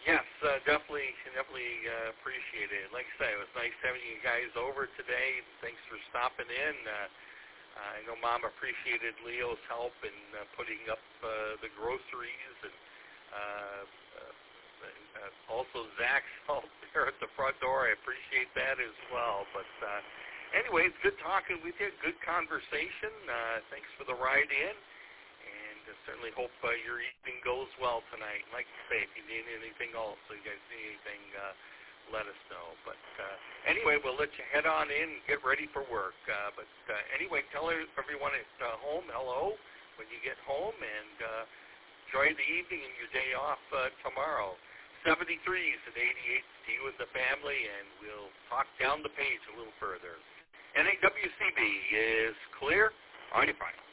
Yes, definitely appreciate it. Like I say, it was nice having you guys over today. Thanks for stopping in. I know Mom appreciated Leo's help in putting up the groceries, and also Zach's help there at the front door. I appreciate that as well. But anyway, it's good talking with you. Good conversation. Thanks for the ride in. Certainly hope your evening goes well tonight. Like I say, if you need anything else, so you guys need anything, let us know. But anyway, we'll let you head on in and get ready for work. But anyway, tell everyone at home hello when you get home, and enjoy the evening and your day off tomorrow. 73s and 88s to you and the family, and we'll talk down the page a little further. NAWCB is clear on your final.